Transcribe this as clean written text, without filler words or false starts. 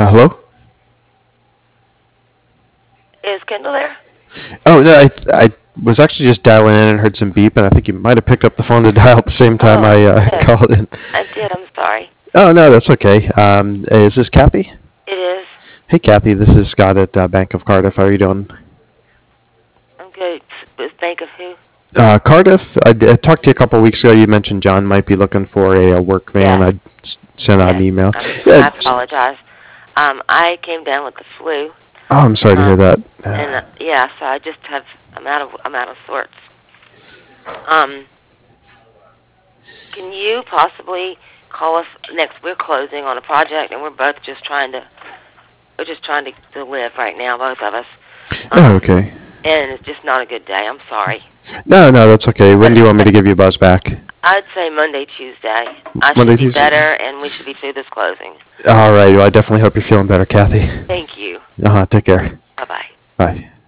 Hello? Is Kendall there? Oh, no, I was actually just dialing in and heard some beep, and I think you might have picked up the phone to dial at the same time Oh, I yes. called in. I did. I'm sorry. Oh, no, that's okay. Is this Kathy? It is. Hey, Kathy, this is Scott at Bank of Cardiff. How are you doing? I'm good. Think of who? Cardiff, I talked to you a couple of weeks ago. You mentioned John might be looking for a work van. Yes. I sent out an Yes. email. I Yeah, apologize. I came down with the flu. oh, I'm sorry to hear Um, that. and yeah, so I just have. I'm out of sorts. Um, can you possibly call us next? We're closing on a project, and we're both just trying to. We're just trying to live right now, both of us. Oh, Um, okay. and it's just not a good day. I'm sorry. No, no, that's okay. When But do you want me to give you a buzz back? I'd say Monday, Tuesday. I Monday, should be Tuesday? better, and we should be through this closing. All right. Well, I definitely hope you're feeling better, Kathy. Thank you. Take care. Bye-bye. Bye.